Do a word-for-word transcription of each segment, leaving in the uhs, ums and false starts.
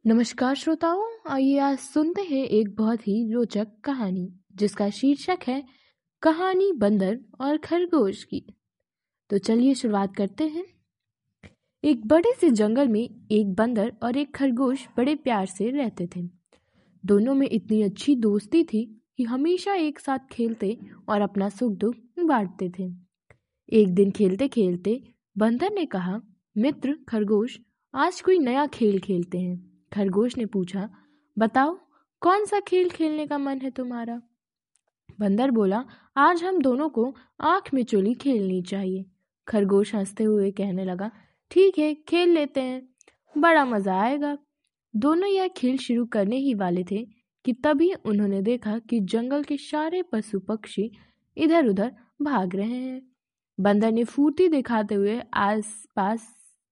नमस्कार श्रोताओं, आइए आज सुनते हैं एक बहुत ही रोचक कहानी जिसका शीर्षक है कहानी बंदर और खरगोश की। तो चलिए शुरुआत करते हैं। एक बड़े से जंगल में एक बंदर और एक खरगोश बड़े प्यार से रहते थे। दोनों में इतनी अच्छी दोस्ती थी कि हमेशा एक साथ खेलते और अपना सुख दुख बांटते थे। एक दिन खेलते खेलते बंदर ने कहा, मित्र खरगोश, आज कोई नया खेल खेलते हैं। खरगोश ने पूछा, बताओ कौन सा खेल खेलने का मन है तुम्हारा? बंदर बोला, आज हम दोनों को आंख में चुली खेलनी चाहिए। खरगोश हंसते हुए कहने लगा, ठीक है, खेल लेते हैं, बड़ा मजा आएगा। दोनों यह खेल शुरू करने ही वाले थे कि तभी उन्होंने देखा कि जंगल के सारे पशु पक्षी इधर उधर भाग रहे हैं। बंदर ने फुर्ती दिखाते हुए आस पास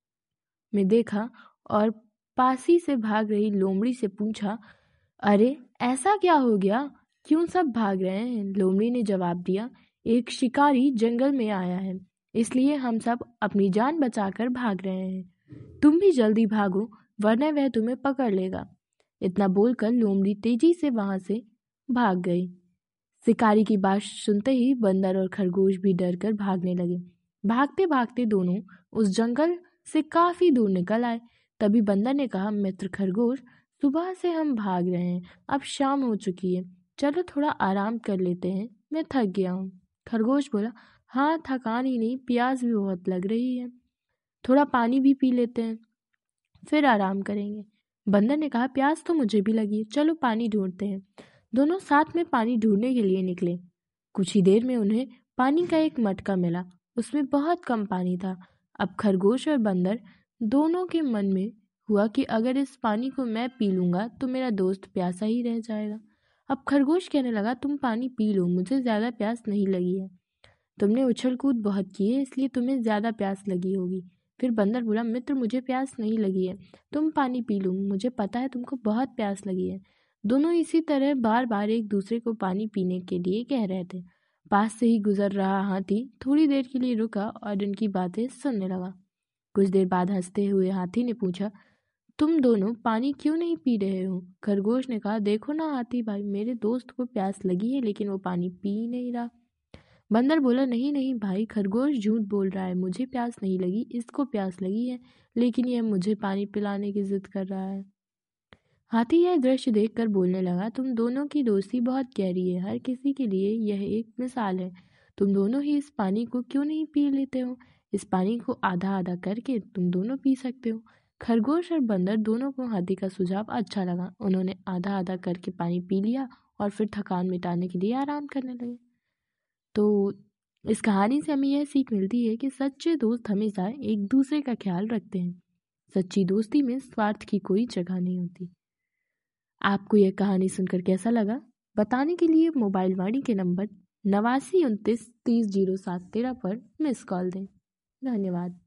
में देखा और पासी से भाग रही लोमड़ी से पूछा, अरे ऐसा क्या हो गया, क्यों सब भाग रहे हैं? लोमड़ी ने जवाब दिया, एक शिकारी जंगल में आया है, इसलिए हम सब अपनी जान बचाकर भाग रहे हैं। तुम भी जल्दी भागो वरना वह तुम्हें पकड़ लेगा। इतना बोलकर लोमड़ी तेजी से वहां से भाग गई। शिकारी की बात सुनते ही बंदर और खरगोश भी डरकर भागने लगे। भागते भागते दोनों उस जंगल से काफी दूर निकल आए। तभी बंदर ने कहा, मित्र खरगोश, सुबह से हम भाग रहे हैं, अब शाम हो चुकी है, चलो थोड़ा आराम कर लेते हैं, मैं थक गया हूँ। खरगोश बोला, हाँ, थकान ही नहीं, प्यास भी बहुत लग रही है, थोड़ा पानी भी पी लेते हैं, फिर आराम करेंगे। बंदर ने कहा, प्यास तो मुझे भी लगी है, चलो पानी ढूंढते हैं। दोनों साथ में पानी ढूंढने के लिए निकले। कुछ ही देर में उन्हें पानी का एक मटका मिला, उसमें बहुत कम पानी था। अब खरगोश और बंदर दोनों के मन में हुआ कि अगर इस पानी को मैं पी लूंगा तो मेरा दोस्त प्यासा ही रह जाएगा। अब खरगोश कहने लगा, तुम पानी पी लो, मुझे ज्यादा प्यास नहीं लगी है, तुमने उछल कूद बहुत की है इसलिए तुम्हें ज्यादा प्यास लगी होगी। फिर बंदर बोला, मित्र मुझे प्यास नहीं लगी है, तुम पानी पी लो, मुझे पता है तुमको बहुत प्यास लगी है। दोनों इसी तरह बार बार एक दूसरे को पानी पीने के लिए कह रहे थे। पास से ही गुजर रहा हाथी थोड़ी देर के लिए रुका और उनकी बातें सुनने लगा। कुछ देर बाद हंसते हुए हाथी ने पूछा, तुम दोनों पानी क्यों नहीं पी रहे हो? खरगोश ने कहा, देखो ना हाथी भाई, मेरे दोस्त को प्यास लगी है लेकिन वो पानी पी नहीं रहा। बंदर बोला, नहीं नहीं भाई, खरगोश झूठ बोल रहा है, मुझे प्यास नहीं लगी, इसको प्यास लगी है, लेकिन यह मुझे पानी पिलाने की जिद कर रहा है। हाथी यह दृश्य देखकर बोलने लगा, तुम दोनों की दोस्ती बहुत गहरी है, हर किसी के लिए यह एक मिसाल है। तुम दोनों ही इस पानी को क्यों नहीं पी लेते हो? इस पानी को आधा आधा करके तुम दोनों पी सकते हो। खरगोश और बंदर दोनों को हाथी का सुझाव अच्छा लगा। उन्होंने आधा आधा करके पानी पी लिया और फिर थकान मिटाने के लिए आराम करने लगे। तो इस कहानी से हमें यह सीख मिलती है कि सच्चे दोस्त हमेशा एक दूसरे का ख्याल रखते हैं। सच्ची दोस्ती में स्वार्थ की कोई जगह नहीं होती। आपको यह कहानी सुनकर कैसा लगा? बताने के लिए मोबाइल वाणी के नंबर नवासी उनतीस तीस जीरो सात तेरह पर मिस कॉल दें। धन्यवाद।